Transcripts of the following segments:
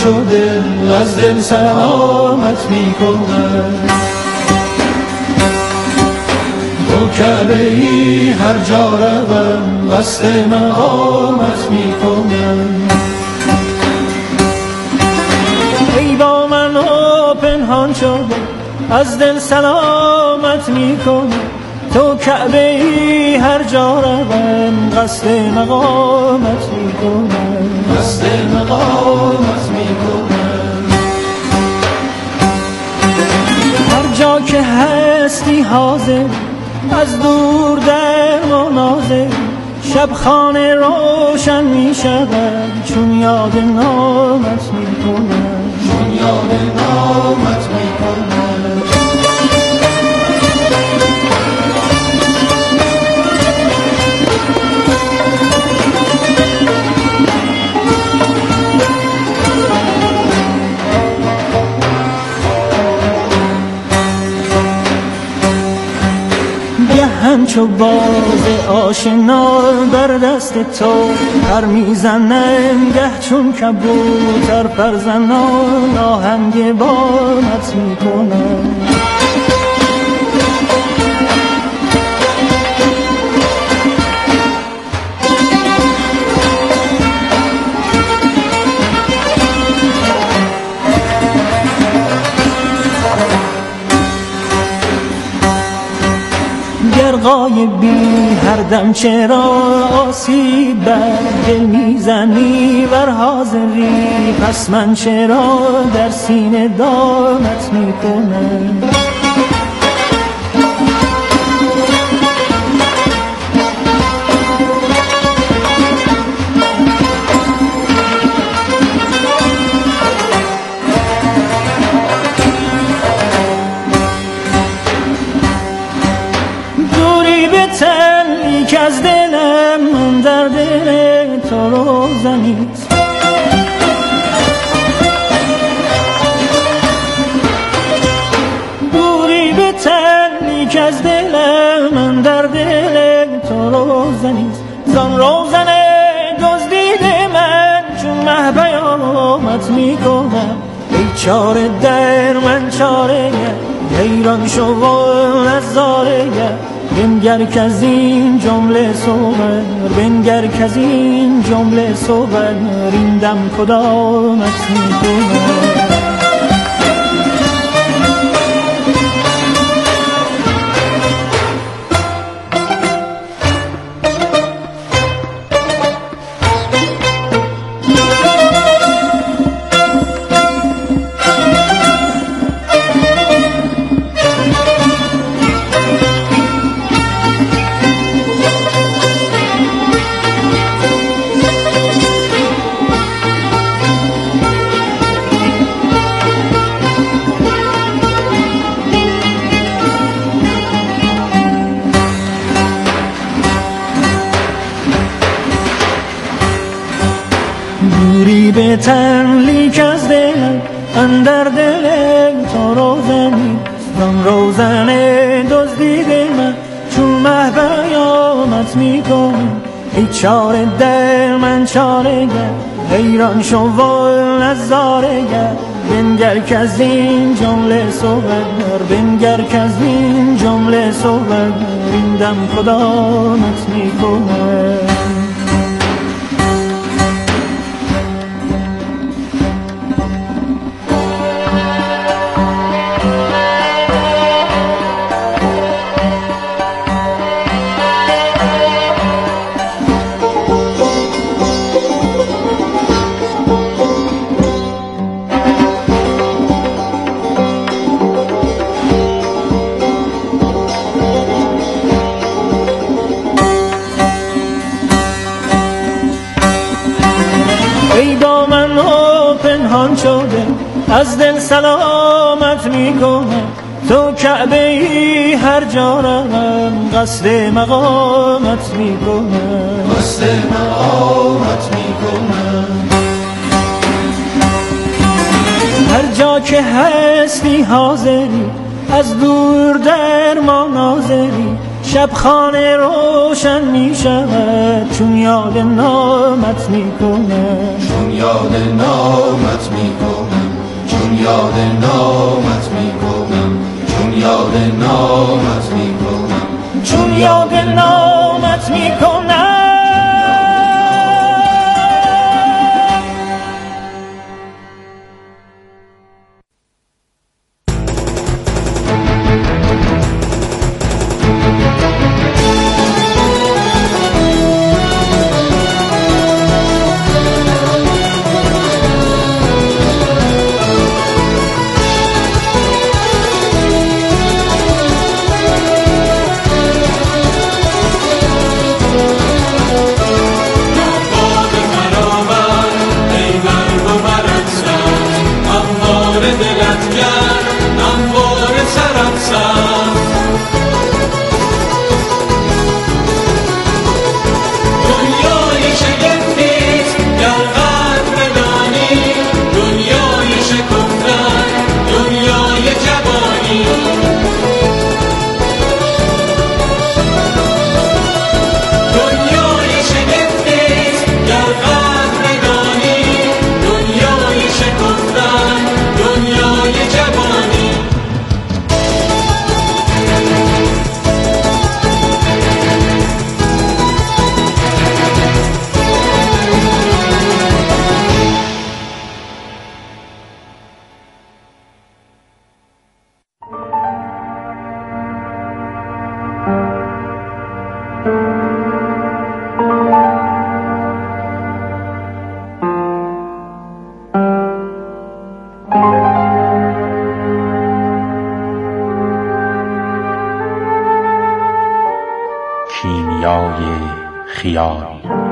شده از دل سلامت میکنم. تو کعبه ای هر جا روم قصد مقامت میکنم. ای با من و پنهان شده از دل سلامت میکنم. تو کعبه ای هر جا روم قصد مقامت میکنم. قصد مقامت میکنم. هر جا که هستی حاضر از دور در مناظر شب خانه روشن می شود چون یاد نامت می کنم. چون یاد نامت می کنم. همچو باز آشنا بر دست تو پر میزنم گه چون کبوتر پرزنان آهنگ بامت میکنم. غایبی هر دم چرا آسیب بر دل میزنی بر حاضری پس من چرا در سینه دامت میکنم. که از دلم در دل تو روزنیست. دوری به تنی که از دلم در دل تو روزنیست. زان روزن دزدیده من چون مه بیامت میکنم. ای چاره در من چاره حیران شو و نظاره بنگر که از این جمله صور بنگر که از این جمله صور این دم کدامت میکنم. دوری به تن لیک از دلم اندر دلم تو روزنی زان روزن دزدیده من چون مه بیامت میکنم. ای چاره در من چاره گر حیران شو و نظاره گر بنگر که از این جمله صور بنگر که از این جمله صور این دم کدامت میکنم. ای با من و پنهان شده از دل سلامت میکنم. تو کعبه ای هر جا روم قصد مقامت میکنم. قصد مقامت میکنم. هر جا که هستی حاضری از دور در مناظری شب خانه روشن می شود چون یاد نامت می کنم، چون یاد نامت می کنم، چون یاد نامت می کنم، چون یاد نامت می کنم، چون یاد نامت می کنم. کیمیای خیال.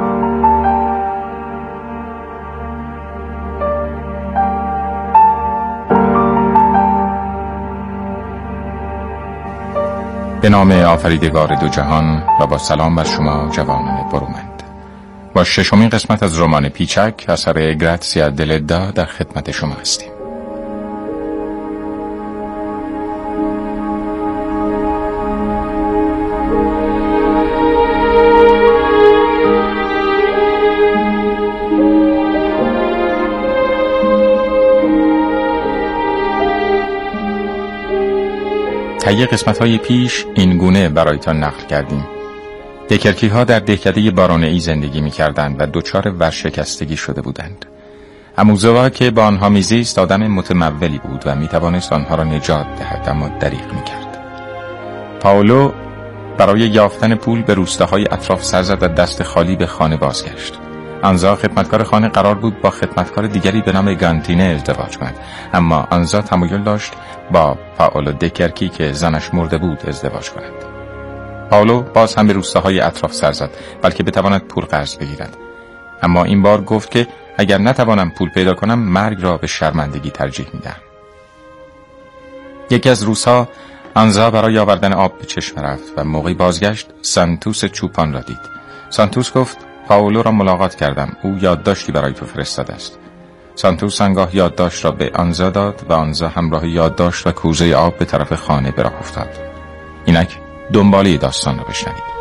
به نام آفریدگار دو جهان و با سلام بر شما جوانان برومند. با ششمین قسمت از رمان پیچک اثر گراتسیا دلدا در خدمت شما هستیم. طی قسمت‌های پیش این گونه برایتان نقل کردیم. دکرکی ها در دهکده بارونئی زندگی می‌کردند و دچار ورشکستگی شده بودند. اموزوا که با آنها میزیست آدم متمولی بود و میتوانست آنها را نجات دهد، اما دریغ می‌کرد. پائولو برای یافتن پول به روستاهای اطراف سر زد و دست خالی به خانه بازگشت. آنزا خدمتکار خانه قرار بود با خدمتکار دیگری به نام گانتینه ازدواج کند، اما آنزا تمایل داشت با پائولو دکرکی که زنش مرده بود ازدواج کند. پائولو باز هم به روستاهای اطراف سر زد بلکه بتواند پول قرض بگیرد، اما این بار گفت که اگر نتوانم پول پیدا کنم مرگ را به شرمندگی ترجیح میدم. یکی از روزها آنزا برای آوردن آب به چشمه رفت و موقعی بازگشت سانتوس چوپان را دید. سانتوس گفت پائولو را ملاقات کردم، او یادداشتی برای تو فرستاده است. سانتوس آنگاه یادداشت را به آنزا داد و آنزا همراه یادداشت و کوزه آب به طرف خانه به راه افتاد. اینک دنباله داستان را بشنوید.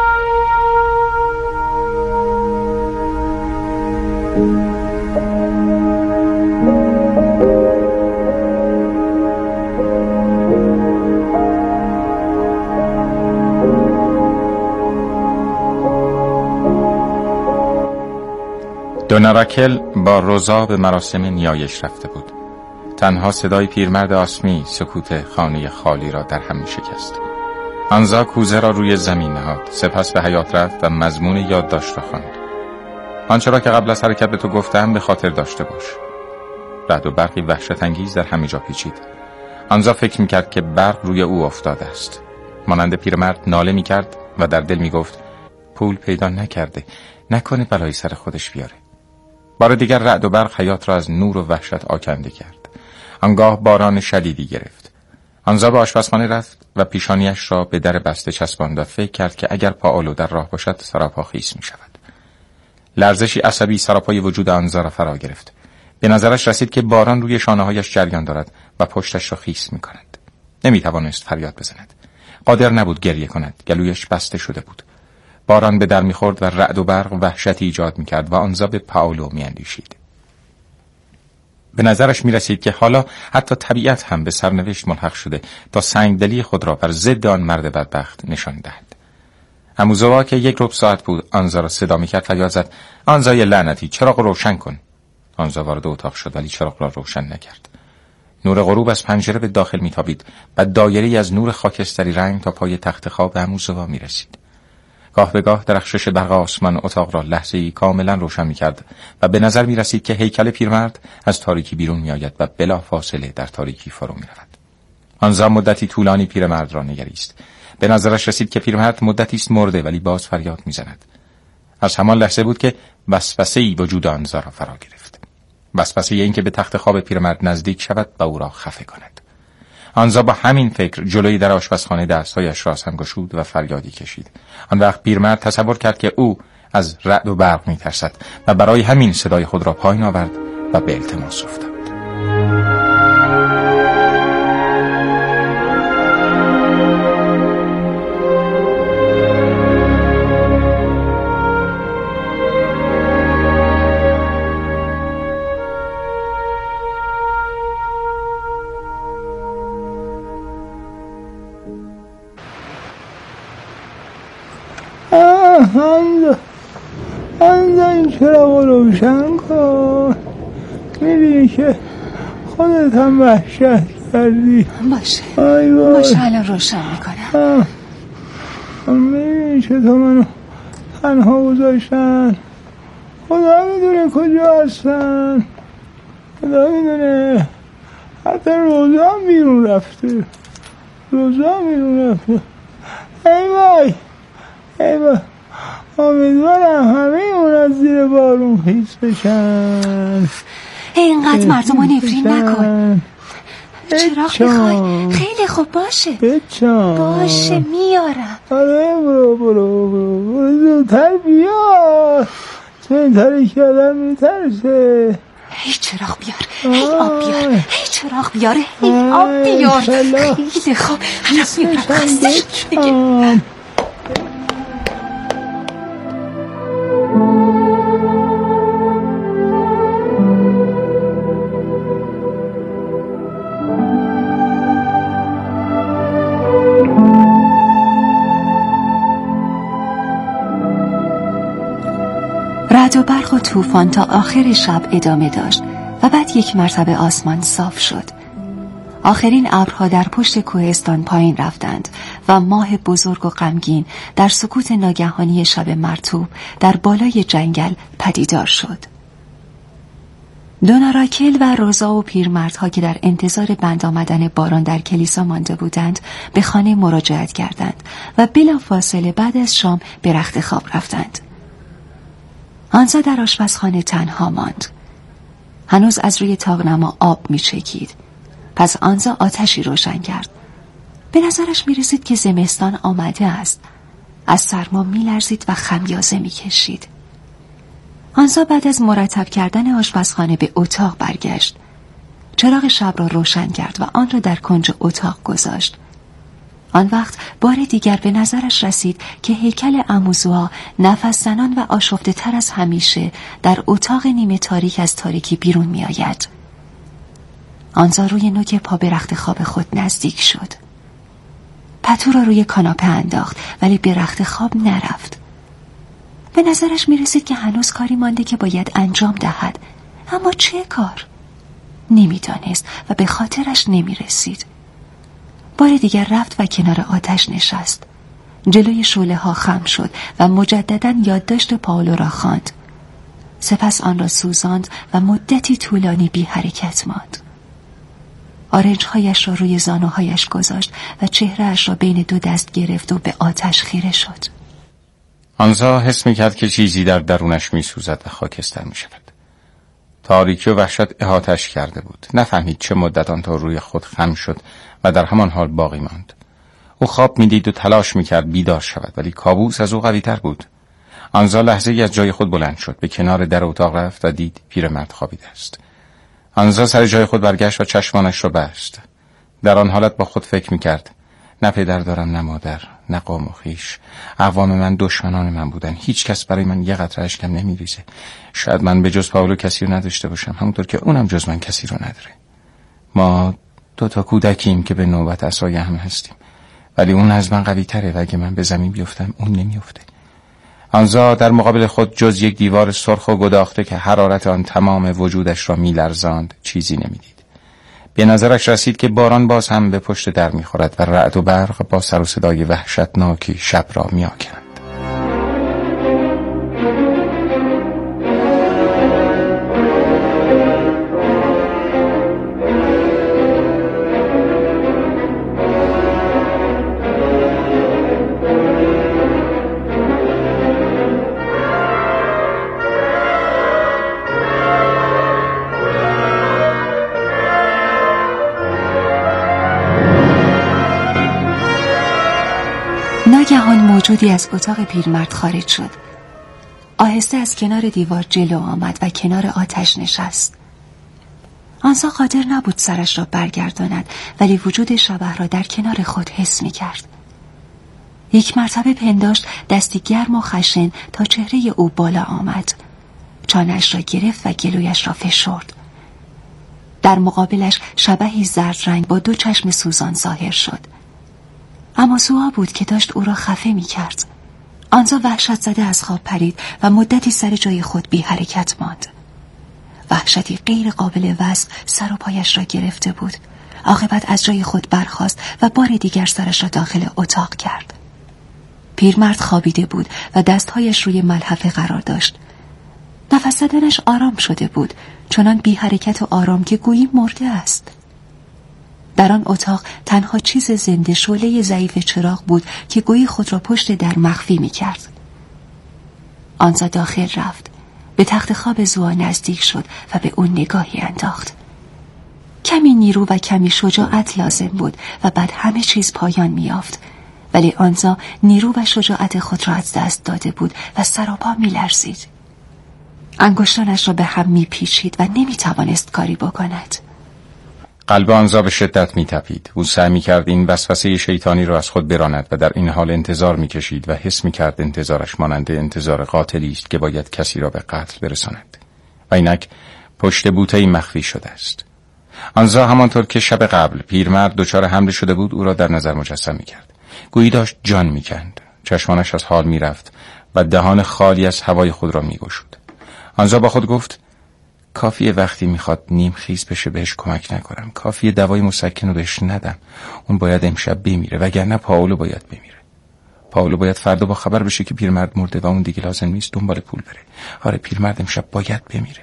دونا راکل با روزا به مراسم نیایش رفته بود. تنها صدای پیرمرد آسمی سکوت خانه خالی را در هم شکست. آنزا کوزه را روی زمین نهاد، سپس به حیاط رفت و مضمون یادداشت را خواند. آنچه را که قبل از حرکت به تو گفتم به خاطر داشته باش. رعد و برقی وحشت انگیز در همه جا پیچید. آنزا فکر می‌کرد که برق روی او افتاده است. مانند پیرمرد ناله می‌کرد و در دل می‌گفت پول پیدا نکرده، نکنه بلایی سر خودش بیاره. بار دیگر رعد و برق حیات را از نور و وحشت آکنده کرد. آنگاه باران شدیدی گرفت. آنزا به آشپزخانه رفت و پیشانیش را به در بسته چسباند و فکر کرد که اگر پائولو در راه باشد سراپا خیس می شود. لرزشی عصبی سراپای وجود آنزا را فرا گرفت. به نظرش رسید که باران روی شانه‌هایش جریان دارد و پشتش را خیس می کند. نمی توانست فریاد بزند. قادر نبود گریه کند. گلویش بسته شده بود. باران به در می‌خورد و رعد و برق وحشتی ایجاد می‌کرد و آنزا به پائولو می‌اندیشید. به نظرش می‌رسید که حالا حتی طبیعت هم به سرنوشت ملحق شده تا سنگدلی خود را بر ضد آن مرد بدبخت نشان دهد. اموزوا که 1 ربع ساعت بود آنزا را صدا می‌کرد فریاد زد: آنزای لعنتی، چراغ روشن کن. آنزا وارد اتاق شد ولی چراغ را روشن نکرد. نور غروب از پنجره به داخل میتابید و دایره‌ای از نور خاکستری رنگ تا پای تخت خواب اموزوا میرسید. گاه به گاه درخشش برق آسمان اتاق را لحظه‌ای کاملا روشن میکرد و به نظر میرسید که هیکل پیرمرد از تاریکی بیرون میآید و بلافاصله در تاریکی فرو میرود. آنزا مدتی طولانی پیرمرد را نگریست. به نظرش رسید که پیرمرد مدتی است مرده ولی باز فریاد میزند. از همان لحظه بود که وسوسه‌ای وجود آنزا را فرا گرفت. وسوسه این که به تخت خواب پیرمرد نزدیک شود و او را خفه کند. آنزا با همین فکر جلوی در آشپزخانه دستهایش را هم گشود و فریادی کشید. آن وقت پیرمرد تصور کرد که او از رعد و برق می‌ترسد و برای همین صدای خود را پایین آورد و به التماس افتاد. آنزا این چراغ روشن کن. میبینی که خودت هم وحشت کردی. باشه الان روشن میکنم. میبینی که تو منو تنها گذاشتن. خدا میدونه کجا هستن. خدا میدونه. حتی روزا هم بیرون رفته. ای وای امیدوارم همه اون از زیر بارون خیس بشن. اینقدر مردم رو نفرین نکن. چراغ میخوای؟ خیلی خوب باشه باشه میارم. آره برو زودتر بیار. تو این تاریکی آدم میترسه. هی چراغ بیار. هی آب بیار. هی چراغ بیار. هی آب بیار. خیلی خوب الان میارم. خسته شد دیگه. رعد و برق و طوفان تا آخر شب ادامه داشت و بعد یک مرتبه آسمان صاف شد. آخرین ابرها در پشت کوهستان پایین رفتند و ماه بزرگ و غمگین در سکوت ناگهانی شب مرطوب در بالای جنگل پدیدار شد. دوناراکل و روزا و پیرمردها که در انتظار بند آمدن باران در کلیسا مانده بودند به خانه مراجعت کردند و بلافاصله بعد از شام به رخت خواب رفتند. آنزا در آشپزخانه تنها ماند. هنوز از روی طاق‌نما آب می‌چکید. پس آنزا آتشی روشن کرد. به نظرش می‌رسید که زمستان آمده است. از سرما می‌لرزید و خمیازه می‌کشید. آنزا بعد از مرتب کردن آشپزخانه به اتاق برگشت. چراغ شب را روشن کرد و آن را در کنج اتاق گذاشت. آن وقت بار دیگر به نظرش رسید که هیکل اموزوا نفس زنان و آشفته تر از همیشه در اتاق نیمه تاریک از تاریکی بیرون می آید. آنزا روی نوک پا به رخت خواب خود نزدیک شد. پتو را روی کاناپه انداخت ولی به رخت خواب نرفت. به نظرش می رسید که هنوز کاری مانده که باید انجام دهد. اما چه کار؟ نمیدانست و به خاطرش نمی رسید. بار دیگر رفت و کنار آتش نشست. جلوی شعله ها خم شد و مجددا یادداشت پائولو را خواند. سپس آن را سوزاند و مدتی طولانی بی حرکت ماند. آرنج‌هایش را روی زانوهایش گذاشت و چهره‌اش را بین 2 دست گرفت و به آتش خیره شد. آنزا حس می‌کرد که چیزی در درونش می‌سوزد و خاکستر می‌شود. تاریکی و وحشت احاطه‌اش کرده بود. نفهمید چه مدت آن تا روی خود خم شد و در همان حال باقی ماند. او خواب می‌دید و تلاش می‌کرد بیدار شود ولی کابوس از او قوی‌تر بود. آنزا لحظه‌ای از جای خود بلند شد، به کنار در اتاق رفت و دید پیرمرد خوابیده است. آنزا سر جای خود برگشت و چشمانش را بست. در آن حالت با خود فکر می‌کرد نه پدر دارم، نه مادر، نه قوم و خویش. اقوام من دشمنان من بودن. هیچ کس برای من یه قطره اشکم نمیریزه. شاید من به جز پائولو کسی رو نداشته باشم، همونطور که اونم جز من کسی رو نداره. ما 2 کودکیم که به نوبت عصای هم هستیم، ولی اون از من قوی تره و اگه من به زمین بیفتم اون نمیفته. آنزا در مقابل خود جز یک دیوار سرخ و گداخته که حرارت آن تمام وجودش را میلرزاند چیزی نمیدید. به نظرش رسید که باران باز هم به پشت در میخورد و رعد و برق با سر و صدای وحشتناکی شب را میآکنند. ناگهان موجودی از اتاق پیرمرد خارج شد. آهسته از کنار دیوار جلو آمد و کنار آتش نشست. آنسا قادر نبود سرش را برگرداند، ولی وجود شبح را در کنار خود حس می کرد. یک مرتبه پنداشت دستی گرم و خشن تا چهره او بالا آمد. چانه‌اش را گرفت و گلویش را فشرد. در مقابلش شبحی زرد رنگ با 2 چشم سوزان ظاهر شد. اما سوها بود که داشت او را خفه می کرد. آنزا وحشت زده از خواب پرید و مدتی سر جای خود بی حرکت ماند. وحشتی غیر قابل وصف سر و پایش را گرفته بود. عاقبت از جای خود برخاست و بار دیگر سرش را داخل اتاق کرد. پیرمرد خوابیده بود و دستهایش روی ملحفه قرار داشت. نفس زدنش آرام شده بود، چنان بی حرکت و آرام که گویی مرده است. در آن اتاق تنها چیز زنده شعله ضعیف چراغ بود که گویی خود را پشت در مخفی می کرد. آنزا داخل رفت، به تخت خواب زوا نزدیک شد و به اون نگاهی انداخت. کمی نیرو و کمی شجاعت لازم بود و بعد همه چیز پایان می یافت، ولی آنزا نیرو و شجاعت خود را از دست داده بود و سراپا می لرزید. انگشتانش را به هم می پیچید و نمی توانست کاری بکند. قلب آنزا به شدت می‌تپید. او سعی می‌کرد این وسوسه شیطانی را از خود براند و در این حال انتظار می‌کشید و حس می‌کرد انتظارش مانند انتظار قاتلی است که باید کسی را به قتل برساند. و اینک پشت بوته‌ای مخفی شده است. آنزا همانطور که شب قبل پیرمرد دچار حمله شده بود او را در نظر مجسم می‌کرد. گویی داشت جان می‌کند. چشمانش از حال می‌رفت و دهان خالی از هوای خود را می‌گشود. آنزا با خود گفت کافیه وقتی میخواد نیم خیز بشه بهش کمک نکنم. کافیه دوای مسکن رو بهش ندم. اون باید امشب بمیره، وگرنه پائولو باید بمیره. پائولو باید فردا با خبر بشه که پیرمرد مرده و اون دیگه لازم نیست دنبال پول بره. آره پیرمرد امشب باید بمیره.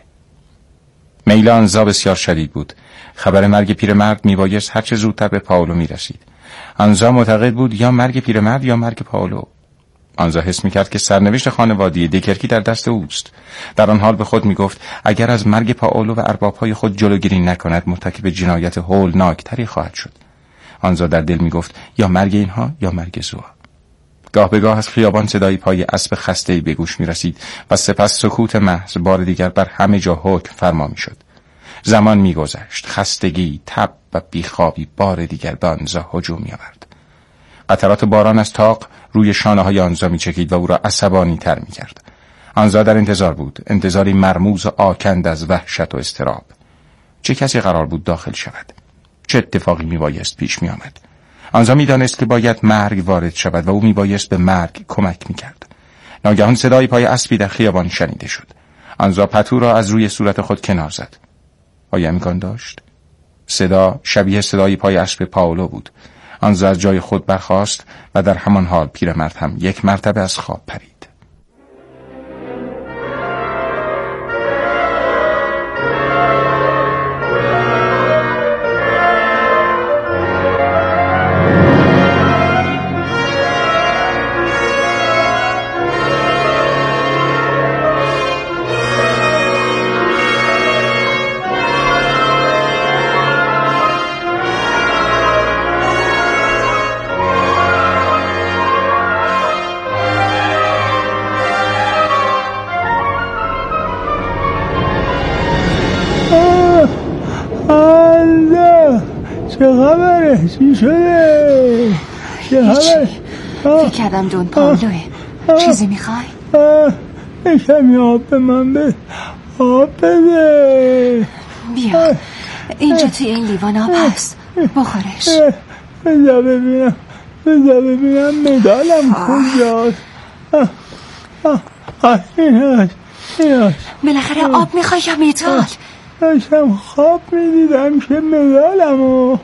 میل آنزا بسیار شدید بود. خبر مرگ پیرمرد میبایست هر چه زودتر به پائولو میرسید. آنزا معتقد بود یا مرگ پیرمرد یا مرگ پائولو. آنزا حس می‌کرد که سرنوشت خانواده دیکرکی در دست اوست. در آن حال به خود می‌گفت اگر از مرگ پائولو و ارباب‌های خود جلوگیری نکند مرتکب جنایت هولناکتری خواهد شد. آنزا در دل می‌گفت یا مرگ اینها یا مرگ زوا. گاه به گاه از خیابان صدای پای اسب خسته‌ای به گوش می‌رسید و سپس سکوت محض بار دیگر بر همه جا حکم فرما می‌شد. زمان می‌گذشت، خستگی، تب و بیخوابی بار دیگر به آنزا هجوم می‌آورد. قطرات باران از طاق روی شانه‌های آنزا می‌چکید و او را عصبانی تر می‌کرد. آنزا در انتظار بود، انتظاری مرموز و آکند از وحشت و اضطراب. چه کسی قرار بود داخل شود؟ چه اتفاقی میبایست پیش می‌آمد؟ آنزا می‌دانست که باید مرگ وارد شود و او میبایست به مرگ کمک می‌کرد. ناگهان صدای پای اسبی در خیابان شنیده شد. آنزا پتو را از روی صورت خود کنار زد. آیا امکان داشت؟ صدا شبیه صدای پای اسب پائولو بود. آنزا از جای خود برخاست و در همان حال پیرمرد هم یک مرتبه از خواب پرید. چه خبره؟ چی شده؟ هیچی. فکر کردم دون پاولوه. چیزی میخوای؟ کمی آب به من بده. آب بده. بیا اینجا توی این لیوان آب هست، بخورش. بذار ببینم مدالم کجاست. این هست. بالاخره آب میخوای یا مدال؟ داشتم خواب میدیدم که مدالمو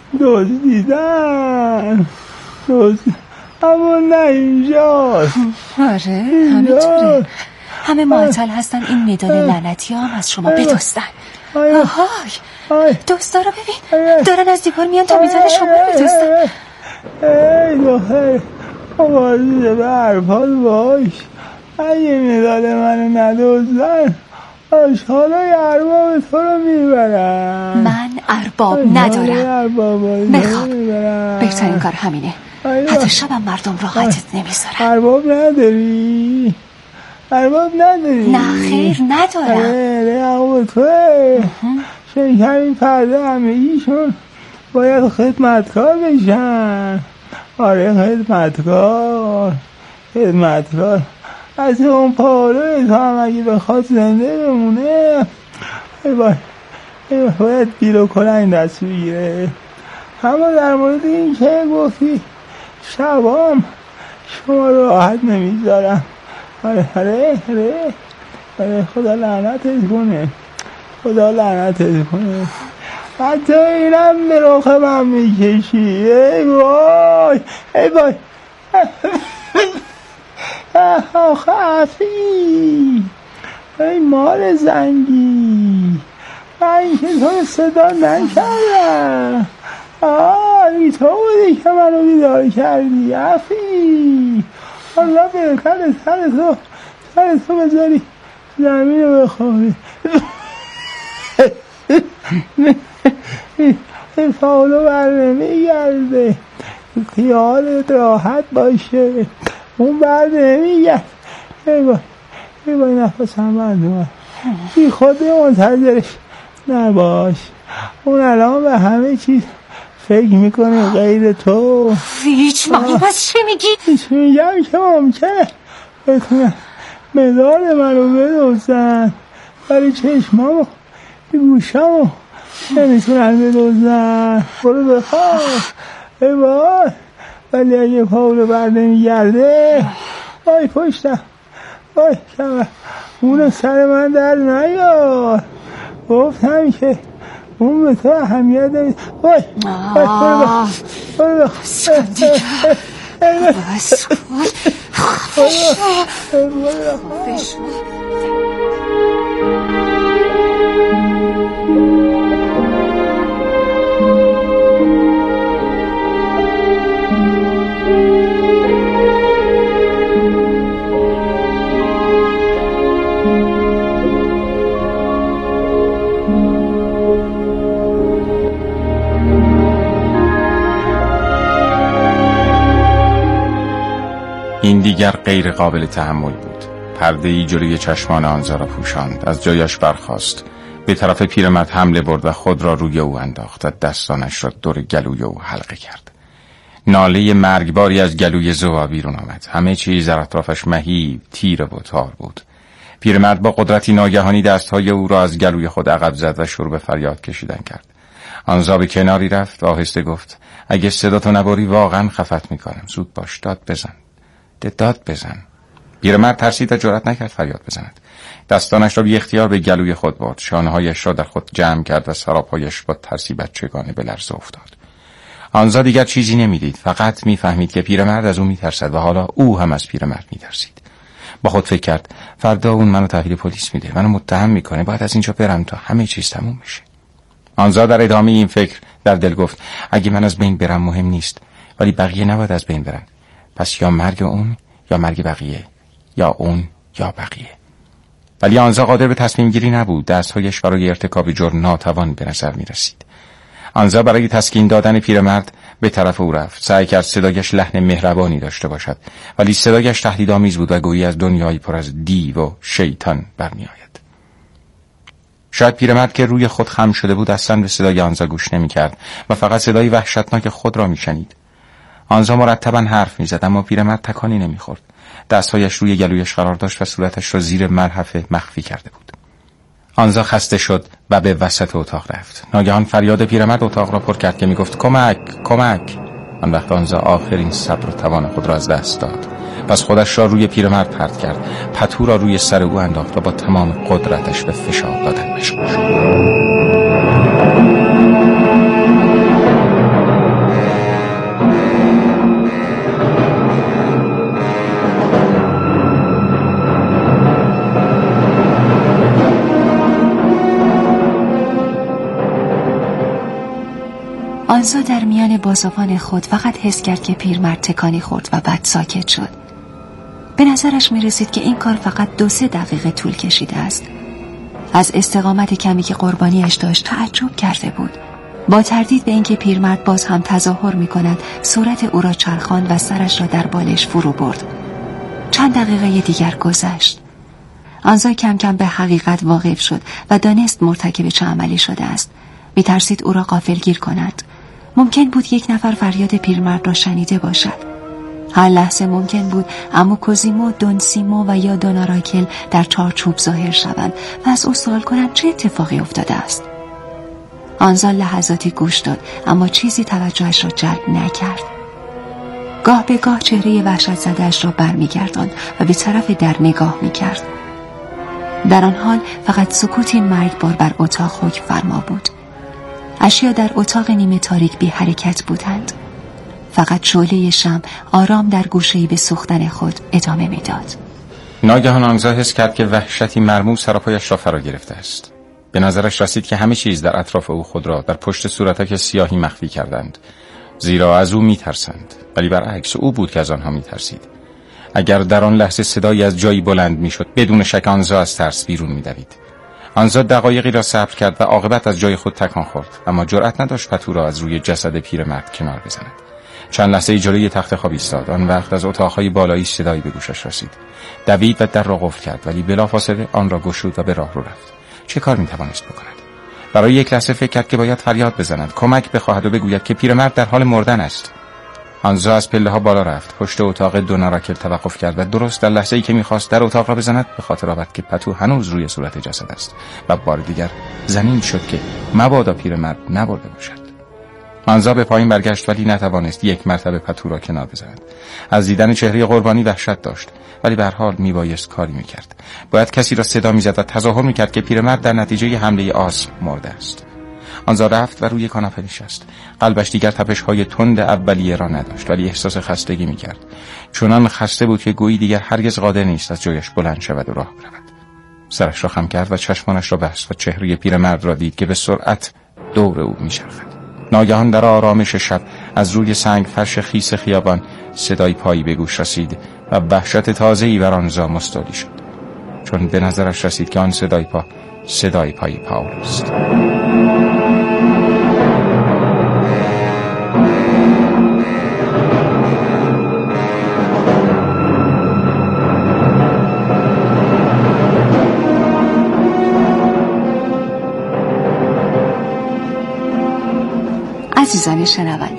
دزدیدن، اما نه اینجاست. آره همینطوره. همه معطل هستن این مدال لعنتی هم از شما بدزدن. آهای دوستا رو ببین، دارن از دیوار میان تا مدال شما رو بدزدن. ای دختر مواظب به حرفات باش. اگه مدال منو ندزدن آشغالای ارباب تو رو میبرن. من ارباب ندارم. بخواب، بهترین کار همینه. حتی شبم مردم راحتت نمیذارن. ارباب نداری؟ نه خیر ندارم. ارباب توه. شکر پرده همه ایشون باید خدمتکار بشن. آره خدمتکار. از اون پاولوی تو هم اگه بخواد زنده بمونه باید بیل و کلنگ دست بگیره. اما در مورد این که گفتی شبام شما راحت نمیذارم. آره خدا لعنتت کنه. حتی اینم به رخ من میکشی. ای وای آخه عفی. ای مال زنگی، من که تو صدا نکردم. ای تو بودی که منو بیدار کردی. عفی. الله برکت سر تو بذاری زمین رو بخوابی. این فاولو برنمیگرده. خیالت راحت باشه، اون برنمیگرد. ای بای نفسم بند اومد. بی خود منتظرش نباش. اون الان به همه چیز فکر میکنه غیر تو. هیچ معلوم از چه میگی؟ میگم که ممکنه بتونن مدال منو بدوزن، ولی چشمامو گوشامو نمیتونن بدوزن. برو بخواب. ای وای. ولی اگه پاولو بر نمیگرده وای پشتم، وای کمر، اونو سر من در نیار. گفتم که اون به تو اهمیت نمید. وای برو بخواب. بس این دیگر غیر قابل تحمل بود. پرده‌ای جلوی چشمان آنزا را پوشاند. از جایش برخاست، به طرف پیرمرد حمله برد و خود را روی او انداخت و دستانش را دور گلوی او حلقه کرد. ناله مرگباری از گلوی زوا بیرون آمد. همه چیز در اطرافش مهیب، تیره و تار بود. پیرمرد با قدرتی ناگهانی دستهای او را از گلوی خود عقب زد و شروع به فریاد کشیدن کرد. آنزا به کناری رفت و آهسته گفت: اگه صداتو نبری واقعا خفت میکنم. زود باش، داد بزن. پیرمرد ترسید و جرأت نکرد فریاد بزند. دستانش را بی اختیار به گلوی خود برد، شانه‌هایش را در خود جمع کرد و سراپایش با ترسی بچگانه به لرزه افتاد. آنزا دیگر چیزی نمیدید، فقط میفهمید که پیرمرد از او میترسد و حالا او هم از پیرمرد میترسید. با خود فکر کرد: فردا اون منو تحویل پلیس میده، منو متهم میکنه، باید از اینجا برم تا همه چیز تموم بشه. آنزا در ادامه این فکر در دل گفت: اگه من از بین برم مهم نیست، ولی بقیه نباید از بین برن. پس یا مرگ اون یا مرگ بقیه، یا اون یا بقیه. ولی آنزا قادر به تصمیم گیری نبود. دستهایش برای ارتکاب جرم ناتوان به نظر می رسید. آنزا برای تسکین دادن پیرمرد به طرف او رفت. سعی کرد صدایش لحن مهربانی داشته باشد، ولی صدایش تهدیدآمیز بود و گویی از دنیایی پر از دیو و شیطان برمی آید. شاید پیرمرد که روی خود خم شده بود اصلا به صدای آنزا گوش نمی کرد و فقط صدای وحشتناک خود را می شنید. آنزا مرتبا حرف میزد اما پیرمرد تکانی نمیخورد. دستهایش روی گلویش قرار داشت و صورتش را زیر ملحفه مخفی کرده بود. آنزا خسته شد و به وسط اتاق رفت. ناگهان فریاد پیرمرد اتاق را پر کرد که میگفت کمک کمک. آن وقت آنزا آخرین صبر و توان خود را از دست داد. پس خودش را روی پیرمرد پرت کرد، پتو را روی سر او انداخت و با تمام قدرتش به فشار دادن مشغول شد. آنزا در میان بازوان خود فقط حس کرد که پیرمرد تکانی خورد و بعد ساکت شد. به نظرش می رسید که این کار فقط 2-3 دقیقه طول کشیده است. از استقامت کمی که قربانیش داشت تعجب کرده بود. با تردید به اینکه پیرمرد باز هم تظاهر می کند صورت او را چرخاند و سرش را در بالش فرو برد. چند دقیقه دیگر گذشت. آنزا کم کم به حقیقت واقف شد و دانست مرتکب چه عملی شده است. می ترسید او را غافلگیر کند. ممکن بود یک نفر فریاد پیرمرد را شنیده باشد. هر لحظه ممکن بود عمو کوزیمو، دون سیمو و یا دون آراکل در چارچوب ظاهر شوند و از او سوال کنند چه اتفاقی افتاده است. آنزا لحظاتی گوش داد اما چیزی توجهش را جلب نکرد. گاه به گاه چهره وحشت زده‌اش را برمیگرداند و به طرف در نگاه میکرد. در آن حال فقط سکوتی مرگبار بر اتاق حکم فرما بود. اشیا در اتاق نیمه تاریک بی حرکت بودند. فقط شعله شمع آرام در گوشه‌ای به سوختن خود ادامه میداد. ناگهان آنزا حس کرد که وحشتی مرموز سراپایش را فرا گرفته است. به نظرش رسید که همه چیز در اطراف او خود را در پشت صورتک سیاهی مخفی کردند، زیرا از او میترسند، ولی برعکس او بود که از آنها میترسید. اگر در آن لحظه صدایی از جایی بلند میشد، بدون شک آنزا از ترس بیرون میدوید. آنزا دقایقی را صبر کرد و عاقبت از جای خود تکان خورد، اما جرأت نداشت پتو را از روی جسد پیرمرد کنار بزند. چند لحظه جلوی تخت خواب ایستاد. آن وقت از اتاقهای بالایی صدایی به گوشش رسید. دوید و در را قفل کرد، ولی بلافاصله آن را گشود و به راه رو رفت. چه کار میتوانست بکند؟ برای یک لحظه فکر کرد که باید فریاد بزند، کمک بخواهد و بگوید که پیرمرد در حال مردن است. آنزا از پله‌ها بالا رفت، پشت اتاق دون آراکل توقف کرد و درست در لحظه‌ای که می‌خواست در اتاق را بزند به خاطر آورد که پتو هنوز روی صورت جسد است و بار دیگر زمین شد که مبادا پیرمرد نبرده باشد. آنزا به پایین برگشت ولی نتوانست یک مرتبه پتو را کنار بزند. از دیدن چهره قربانی وحشت داشت، ولی به هر حال میبایست کاری میکرد. باید کسی را صدا میزد و تظاهر میکرد که پیرمرد در نتیجه حمله آسم مرده است. آنزا رفت و روی کاناپه نشست. قلبش دیگر تپش‌های تند اولیه را نداشت، ولی احساس خستگی میکرد. چنان خسته بود که گویی دیگر هرگز قادر نیست از جایش بلند شود و راه برود. سرش را خم کرد و چشمانش را بست و چهره پیرمرد را دید که به سرعت دور او میچرخد. ناگهان در آرامش شب از روی سنگ فرش خیس خیابان صدای پایی به گوش رسید و وحشت تازه‌ای بر آنزا مستولی شد، چون به نظرش رسید که آن صدای پای پاول است. عزیزان شنونده،